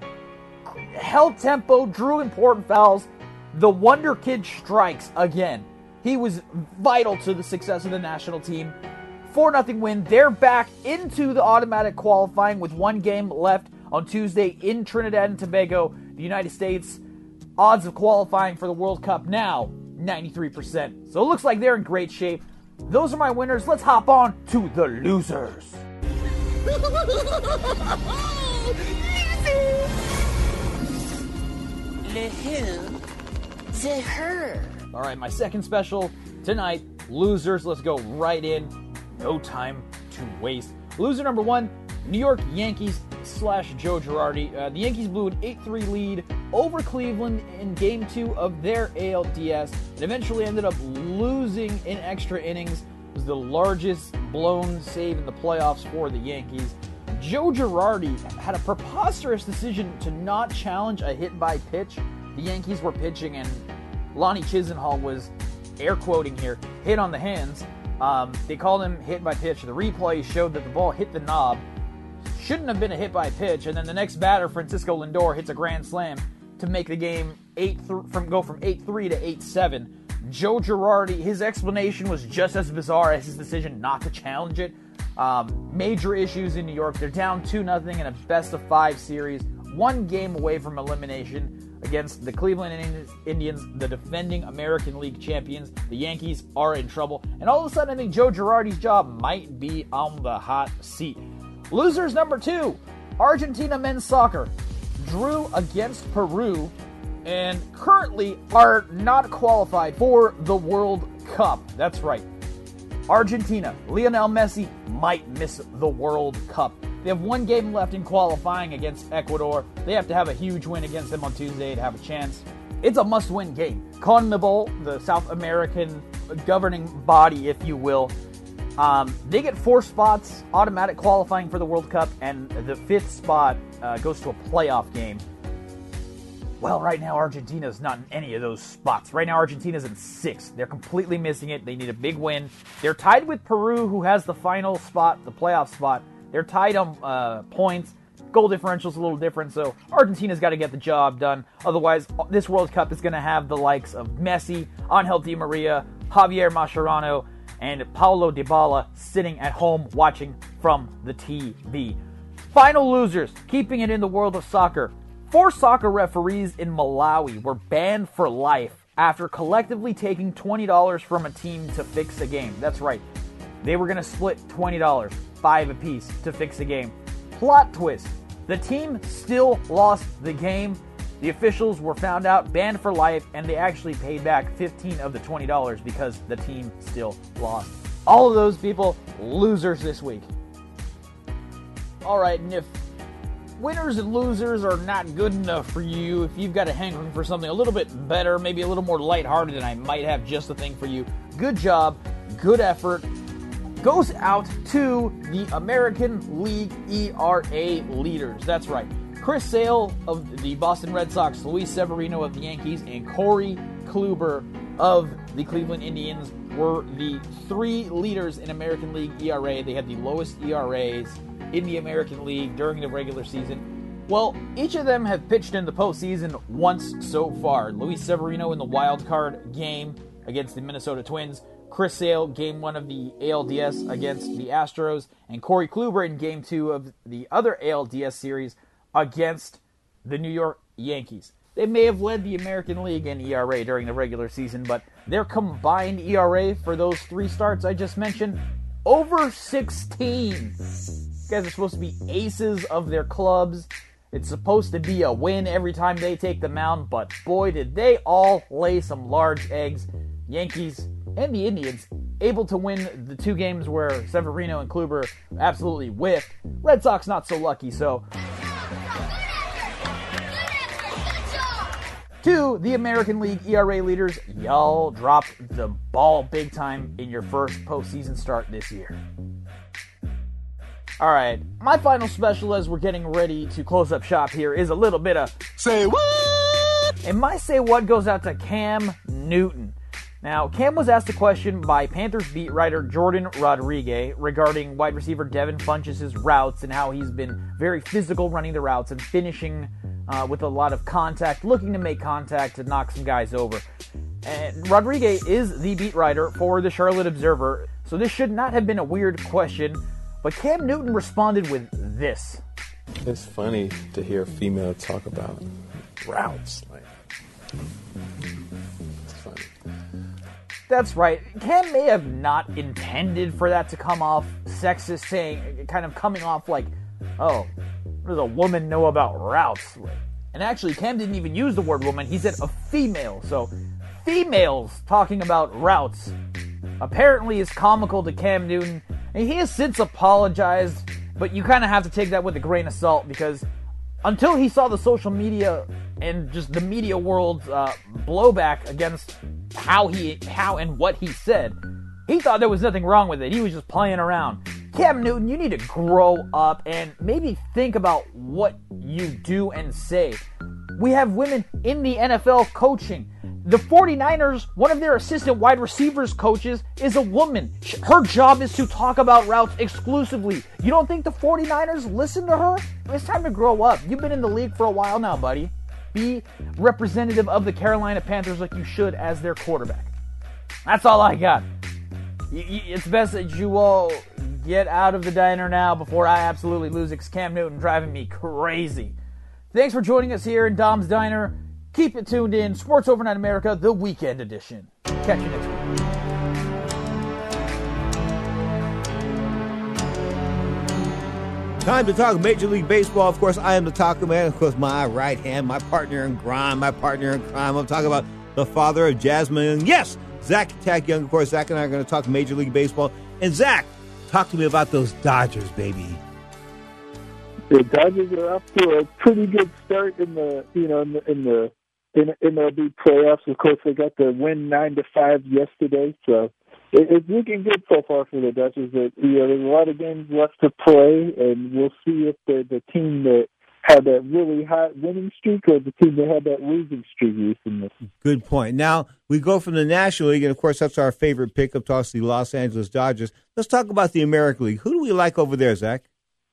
held tempo, drew important fouls. The Wonder Kid strikes again. He was vital to the success of the national team. 4-0 win. They're back into the automatic qualifying with 1 game left on Tuesday in Trinidad and Tobago. The United States, odds of qualifying for the World Cup now, 93%. So it looks like they're in great shape. Those are my winners. Let's hop on to the losers. Le who? The her. All right, my second special tonight, losers. Let's go right in. No time to waste. Loser number 1, New York Yankees / Joe Girardi. The Yankees blew an 8-3 lead over Cleveland in Game 2 of their ALDS and eventually ended up losing in extra innings. It was the largest blown save in the playoffs for the Yankees. Joe Girardi had a preposterous decision to not challenge a hit by pitch. The Yankees were pitching and Lonnie Chisenhall was, air quoting here, hit on the hands. They called him hit by pitch. The replay showed that the ball hit the knob, shouldn't have been a hit by pitch, and then the next batter, Francisco Lindor, hits a grand slam to make the game go from 8-3 to 8-7. Joe Girardi, his explanation was just as bizarre as his decision not to challenge it. Major issues in New York. They're down 2-0 in a best-of-5 series, 1 game away from elimination against the Cleveland Indians, the defending American League champions. The Yankees are in trouble. And all of a sudden, I think Joe Girardi's job might be on the hot seat. Losers number 2, Argentina men's soccer drew against Peru and currently are not qualified for the World Cup. That's right. Argentina, Lionel Messi might miss the World Cup. They have 1 game left in qualifying against Ecuador. They have to have a huge win against them on Tuesday to have a chance. It's a must-win game. CONMEBOL, the South American governing body, if you will, they get 4 spots, automatic qualifying for the World Cup, and the 5th spot goes to a playoff game. Well, right now, Argentina's not in any of those spots. Right now, Argentina's in 6th. They're completely missing it. They need a big win. They're tied with Peru, who has the final spot, the playoff spot. They're tied on points. Goal differential's a little different, so Argentina's got to get the job done. Otherwise, this World Cup is going to have the likes of Messi, Angel Di Maria, Javier Mascherano, and Paulo Dybala sitting at home watching from the TV. Final losers, keeping it in the world of soccer. 4 soccer referees in Malawi were banned for life after collectively taking $20 from a team to fix a game. That's right. They were going to split $20, 5 apiece, to fix a game. Plot twist. The team still lost the game. The officials were found out, banned for life, and they actually paid back 15 of the $20 because the team still lost. All of those people, losers this week. Alright, and if winners and losers are not good enough for you, if you've got a hankering for something a little bit better, maybe a little more lighthearted, and I might have just the thing for you, good job, good effort, goes out to the American League ERA leaders. That's right. Chris Sale of the Boston Red Sox, Luis Severino of the Yankees, and Corey Kluber of the Cleveland Indians were the 3 leaders in American League ERA. They had the lowest ERAs in the American League during the regular season. Well, each of them have pitched in the postseason once so far. Luis Severino in the wild card game against the Minnesota Twins, Chris Sale, Game 1 of the ALDS against the Astros, and Corey Kluber in Game 2 of the other ALDS series against the New York Yankees. They may have led the American League in ERA during the regular season, but their combined ERA for those 3 starts I just mentioned, over 16. These guys are supposed to be aces of their clubs. It's supposed to be a win every time they take the mound, but boy, did they all lay some large eggs. Yankees and the Indians able to win the 2 games where Severino and Kluber absolutely whiffed. Red Sox not so lucky, so to the American League ERA leaders, y'all dropped the ball big time in your first postseason start this year. Alright, my final special as we're getting ready to close up shop here is a little bit of Say What? And my Say What goes out to Cam Newton. Now, Cam was asked a question by Panthers beat writer Jordan Rodriguez regarding wide receiver Devin Funchess' routes and how he's been very physical running the routes and finishing with a lot of contact, looking to make contact to knock some guys over. And Rodriguez is the beat writer for the Charlotte Observer, so this should not have been a weird question, but Cam Newton responded with this. It's funny to hear a female talk about routes. It's funny. That's right. Cam may have not intended for that to come off sexist, saying, kind of coming off like, oh, what does a woman know about routes? And actually, Cam didn't even use the word woman. He said a female. So, females talking about routes apparently is comical to Cam Newton. And he has since apologized, but you kind of have to take that with a grain of salt because until he saw the social media and just the media world's blowback against how and what he said, he thought there was nothing wrong with it. He was just playing around. Cam Newton, you need to grow up and maybe think about what you do and say. We have women in the NFL coaching. The 49ers, one of their assistant wide receivers coaches is a woman. Her job is to talk about routes exclusively. You don't think the 49ers listen to her? It's time to grow up. You've been in the league for a while now, buddy. Be representative of the Carolina Panthers like you should as their quarterback. That's all I got. It's best that you all get out of the diner now before I absolutely lose it, 'cause Cam Newton driving me crazy. Thanks for joining us here in Dom's Diner. Keep it tuned in. Sports Overnight America, the weekend edition. Catch you next week. Time to talk Major League Baseball. Of course, I am the Taco Man. Of course, my right hand, my partner in crime. I'm talking about the father of Jasmine. Yes, Zach Attack Young. Of course, Zach and I are going to talk Major League Baseball. And Zach, talk to me about those Dodgers, baby. The Dodgers are off to a pretty good start in the MLB playoffs. Of course, they got the win 9-5 yesterday, so it's looking good so far for the Dodgers. But there's a lot of games left to play, and we'll see if the team that had that really hot winning streak or the team that had that losing streak recently. Good point. Now we go from the National League, and of course that's our favorite pickup toss, the Los Angeles Dodgers. Let's talk about the American League. Who do we like over there, Zach?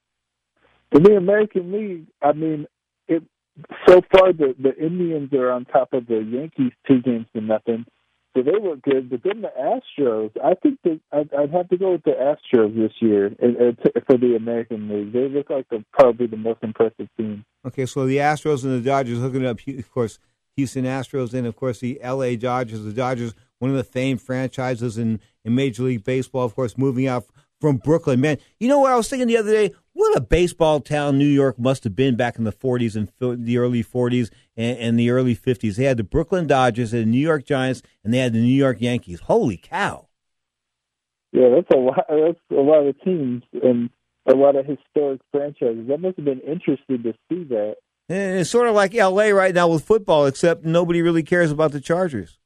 In the American League, I mean, so far the Indians are on top of the Yankees 2-0. So they look good. But then the Astros, I think that I'd have to go with the Astros this year for the American League. They look like they're probably the most impressive team. Okay, so the Astros and the Dodgers hooking up, of course, Houston Astros and, of course, the L.A. Dodgers. The Dodgers, one of the famed franchises in Major League Baseball, of course, moving out from Brooklyn. Man, you know what I was thinking the other day? What a baseball town New York must have been back in the 40s and the early 40s and the early 50s. They had the Brooklyn Dodgers and the New York Giants, and they had the New York Yankees. Holy cow. Yeah, that's a lot of teams and a lot of historic franchises. That must have been interesting to see that. And it's sort of like L.A. right now with football, except nobody really cares about the Chargers.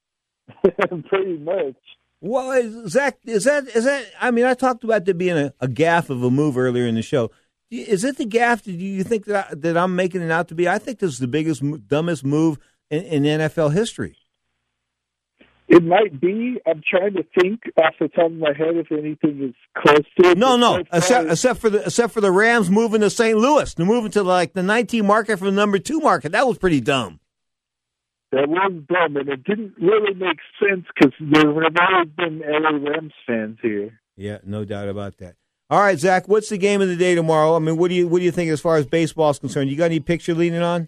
Pretty much. Well, Zach, is that? I mean, I talked about there being a gaffe of a move earlier in the show. Is it the gaffe? Do you think that I'm making it out to be? I think this is the biggest, dumbest move in NFL history. It might be. I'm trying to think off the top of my head if anything is close to it. No. Except for the Rams moving to St. Louis. They're moving to like the 19 market from the number 2 market. That was pretty dumb. That was dumb, and it didn't really make sense because there have always been LA Rams fans here. Yeah, no doubt about that. All right, Zach, what's the game of the day tomorrow? I mean, what do you think as far as baseball is concerned? You got any picks you're leaning on?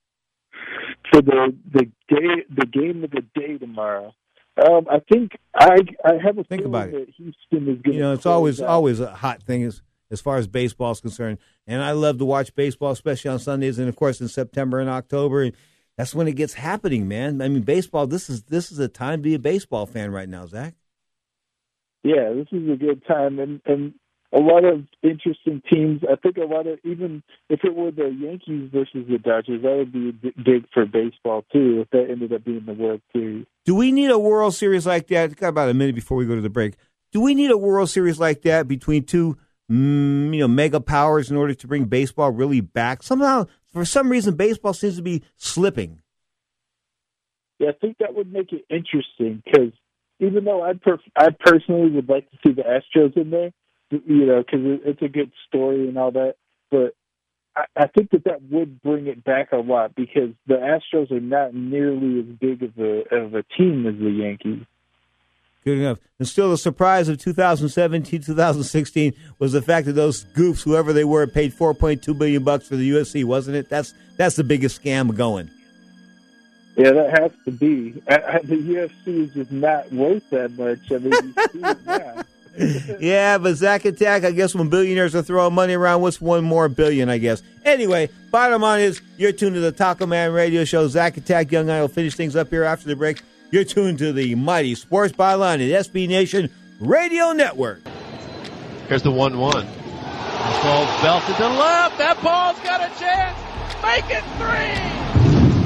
For the game of the day tomorrow, I think I have a think about it. That Houston is going. You know, it's always a hot thing as far as baseball is concerned, and I love to watch baseball, especially on Sundays, and of course in September and October. That's when it gets happening, man. I mean, baseball. This is a time to be a baseball fan right now, Zach. Yeah, this is a good time, and a lot of interesting teams. I think a lot of, even if it were the Yankees versus the Dodgers, that would be big for baseball too. If that ended up being the World Series. Do we need a World Series like that? Got about a minute before we go to the break. Do we need a World Series like that between two, mega powers in order to bring baseball really back? Somehow, for some reason, baseball seems to be slipping. Yeah, I think that would make it interesting because even though I personally would like to see the Astros in there, because it's a good story and all that, but I think that would bring it back a lot because the Astros are not nearly as big of a team as the Yankees. Good enough. And still the surprise of 2017, 2016 was the fact that those goofs, whoever they were, paid $4.2 billion for the UFC, wasn't it? That's the biggest scam going. Yeah, that has to be. The UFC is just not worth that much. I mean, you see it now. Yeah, but Zach Attack, I guess when billionaires are throwing money around, what's one more billion, I guess? Anyway, bottom line is you're tuned to the Taco Man radio show. Zach Attack, Young I will finish things up here after the break. You're tuned to the mighty Sports Byline at SB Nation Radio Network. Here's the 1-1. Ball belted to left. That ball's got a chance. Make it 3.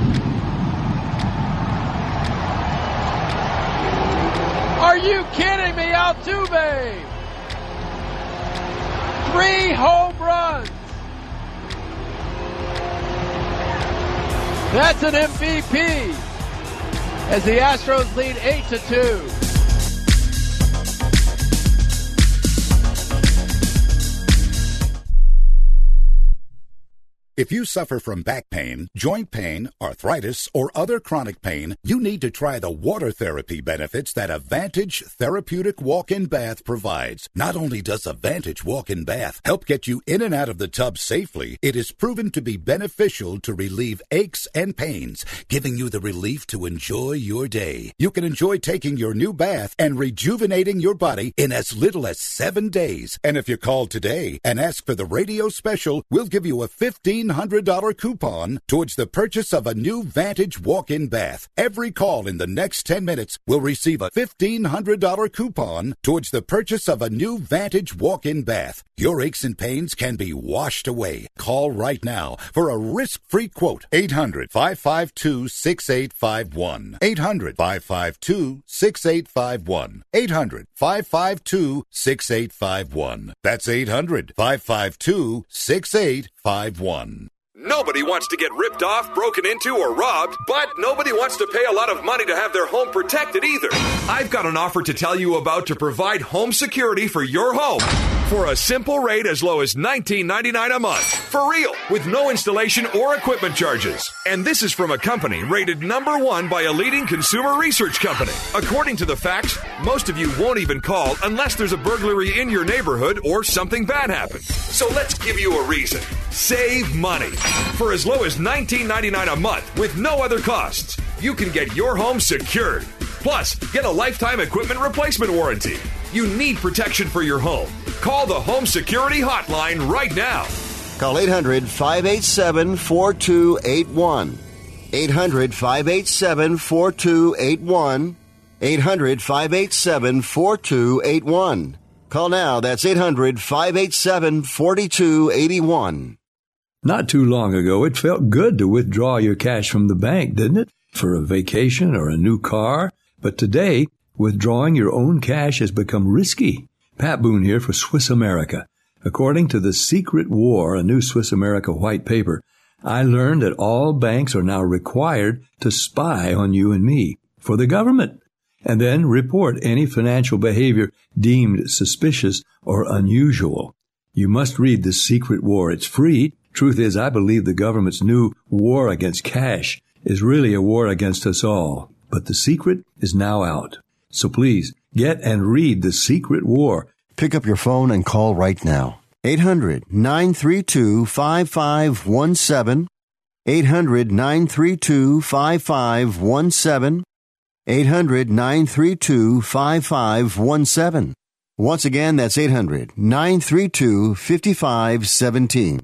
Are you kidding me, Altuve? 3 home runs. That's an MVP. as the Astros lead 8-2. If you suffer from back pain, joint pain, arthritis, or other chronic pain, you need to try the water therapy benefits that Advantage Therapeutic Walk-In Bath provides. Not only does Advantage Walk-In Bath help get you in and out of the tub safely, it is proven to be beneficial to relieve aches and pains, giving you the relief to enjoy your day. You can enjoy taking your new bath and rejuvenating your body in as little as 7 days. And if you call today and ask for the radio special, we'll give you a $1,500 coupon towards the purchase of a new Vantage walk-in bath. Every call in the next 10 minutes will receive a $1,500 coupon towards the purchase of a new Vantage walk-in bath. Your aches and pains can be washed away. Call right now for a risk-free quote. 800-552-6851. 800-552-6851. 800-552-6851. That's 800-552-6851. Nobody wants to get ripped off, broken into, or robbed, but nobody wants to pay a lot of money to have their home protected either. I've got an offer to tell you about to provide home security for your home for a simple rate as low as $19.99 a month. For real, with no installation or equipment charges. And this is from a company rated #1 by a leading consumer research company. According to the facts, most of you won't even call unless there's a burglary in your neighborhood or something bad happens. So let's give you a reason. Save money. For as low as $19.99 a month with no other costs, you can get your home secured. Plus, get a lifetime equipment replacement warranty. You need protection for your home. Call the Home Security Hotline right now. Call 800-587-4281. 800-587-4281. 800-587-4281. Call now. That's 800-587-4281. Not too long ago, it felt good to withdraw your cash from the bank, didn't it? For a vacation or a new car. But today, withdrawing your own cash has become risky. Pat Boone here for Swiss America. According to The Secret War, a new Swiss America white paper, I learned that all banks are now required to spy on you and me for the government, and then report any financial behavior deemed suspicious or unusual. You must read The Secret War. It's free. Truth is, I believe the government's new war against cash is really a war against us all. But the secret is now out. So please, get and read The Secret War. Pick up your phone and call right now. 800-932-5517. 800-932-5517. 800-932-5517. Once again, that's 800-932-5517.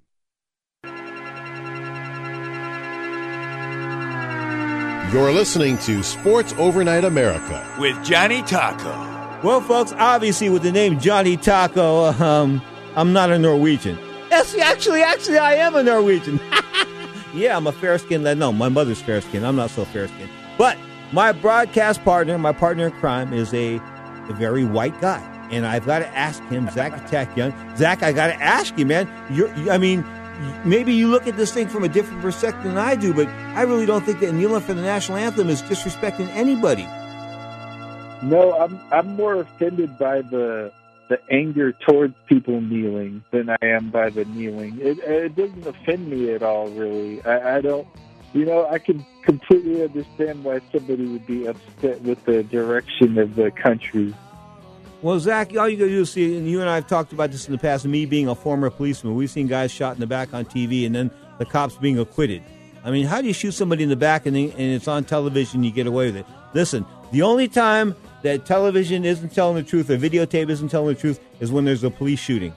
You're listening to Sports Overnight America with Johnny Taco. Well, folks, obviously with the name Johnny Taco, I'm not a Norwegian. Yes, actually, I am a Norwegian. Yeah, I'm a fair-skinned lad. No, my mother's fair-skinned. I'm not so fair-skinned. But my broadcast partner, my partner in crime, is a very white guy. And I've got to ask him, Zach Attack Young. Zach, I got to ask you, man. Maybe you look at this thing from a different perspective than I do, but I really don't think that kneeling for the national anthem is disrespecting anybody. No, I'm more offended by the anger towards people kneeling than I am by the kneeling. It doesn't offend me at all, really. I don't, I can completely understand why somebody would be upset with the direction of the country. Well, Zach, all you got to do is see, and you and I have talked about this in the past, me being a former policeman, we've seen guys shot in the back on TV and then the cops being acquitted. I mean, how do you shoot somebody in the back and it's on television and you get away with it? Listen, the only time that television isn't telling the truth or videotape isn't telling the truth is when there's a police shooting.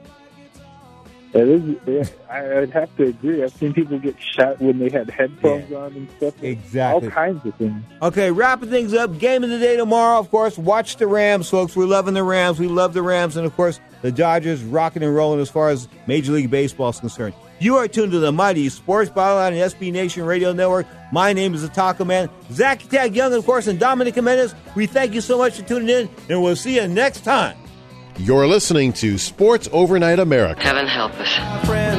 I'd have to agree. I've seen people get shot when they had headphones on and stuff. Exactly. All kinds of things. Okay, wrapping things up. Game of the day tomorrow, of course. Watch the Rams, folks. We're loving the Rams. We love the Rams. And, of course, the Dodgers rocking and rolling as far as Major League Baseball is concerned. You are tuned to the mighty Sports Byline and SB Nation Radio Network. My name is the Taco Man. Zach Attack Young, of course, and Dominic Jimenez. We thank you so much for tuning in, and we'll see you next time. You're listening to Sports Overnight America. Heaven help us.